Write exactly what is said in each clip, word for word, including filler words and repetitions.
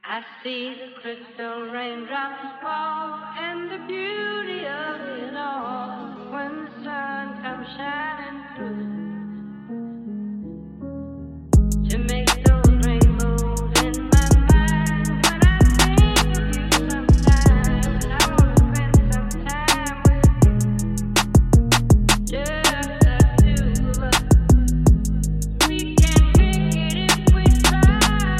I see the crystal raindrops fall and the beauty of it all when the sun comes shining through to make those rainbows in my mind. When I think of you sometimes, I want to spend some time with you, just the two of us. We can make it if we try.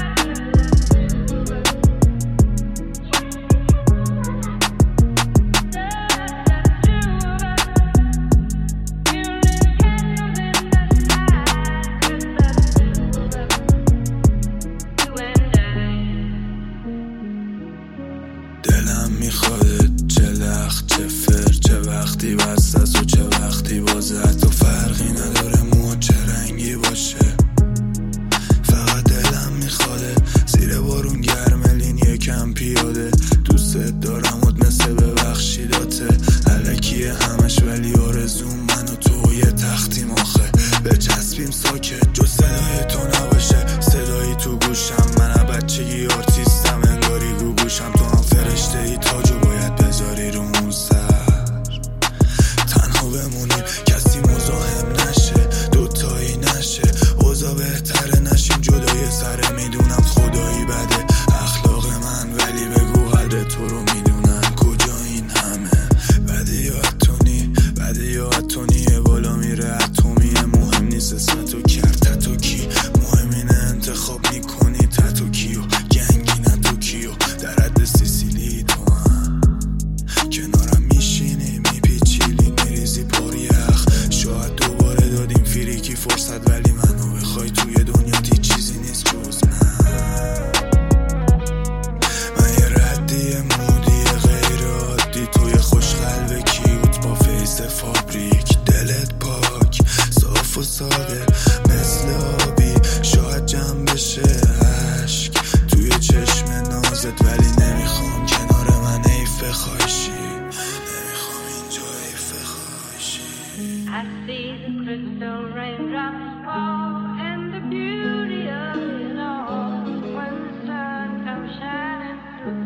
دلم میخواد چه لخت چه فر چه وقتی بست است و چه وقتی بازه، حتی فرقی نداره مو چه رنگی باشه. فقط دلم میخواد زیر بارون گرملین یکم پیاده، دوست دارم ات مثل ببخشیداته، الکیه همش ولی آرزوم من و تو یه تختیم آخه بچسبیم ساکت، جو صدای تو نباشه، صدایی تو گوشم، من بچگی آرتیستم انگاری گوگوشم، تو هم فرشته ای تاجو باید بذاری رو اون سر، تنها بمونیم کسی مزاحم نشه، دوتایی نشه اوضاع بهتره نشیم جدای سره، میدونم خدایی بده اخلاق من ولی بگو قدر تو رو میدونم کجا این همه بده یا اتونی بده یا اتونیه بالا میره اتمیه، مهم نیست اسم تو کرد تتو کی، مهم اینه انتخاب میکنی تتو کیو گنگی نه تو کیو، در حد سیسیلی تو هم کنارم میشینی میپیچیلی میریزی پر یخ، شاید دوباره دادیم فریکی فرصت ولی منو بخوای توی دنیا هیچ چیزی نیست جز من. من یه ردی مودی غیر عادی، توی خوش قلب کیوت با فیس فابریک، دلت پاک صاف و ساده مثل آبی، شاید جمع بشه عشق توی چشم نازت ولی نمیخوام کنار من ایفه خواهشی، نمیخوام اینجا ایفه خواهشی. I see the crystal raindrops fall and the beauty of it all when the sun comes shining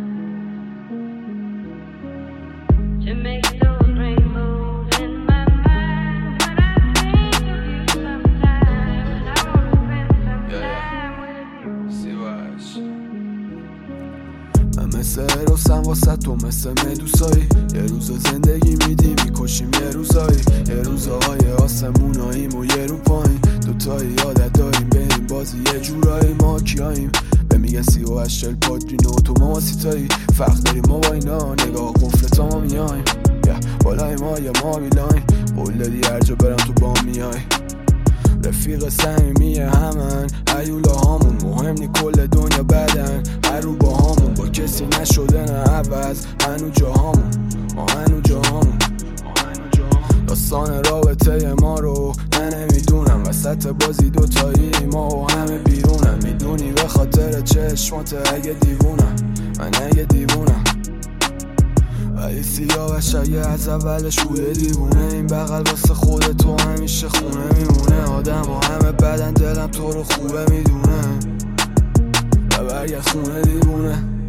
through to make those rainbows in my mind. When I think of you sometimes, I want to spend some time with you. من مثل روسم واسه تو مثل مدوسایی، یه روز زندگی میدی میکشیم یه روزایی، یه روزهای آسموناییم و یه رو پایین، دوتایی یادت داریم به این بازی یه جورایی ما کیاییم، به میگه سی و هشت چل پادرینو تو ما سیتایی، فرق داریم ما با اینا نگاه قفل تا ما میاییم، بالای ما یا ما میلایم، قول دادی هر جا برم تو با میای، رفیق صمیمی همن هیولا هامون، مهم نی کل دنیا بدن هر رو با هامون، با کسی نشده نه عوض هنو جاهامون، ما هنو جاهامون، داستان رابطه ما رو من نمیدونم، وسط بازی دوتایی ما و همه بیرونم، میدونی به خاطر چشمات اگه دیوونم من اگه دیوونم، ولی سیاوش اگه از اولش بوده دیوونه، این بغل واسه خودت تو همیشه خونه میمونه، آدم با همه بدن دلم تو رو خوبه میدونه و برگرد خونه دیوونه.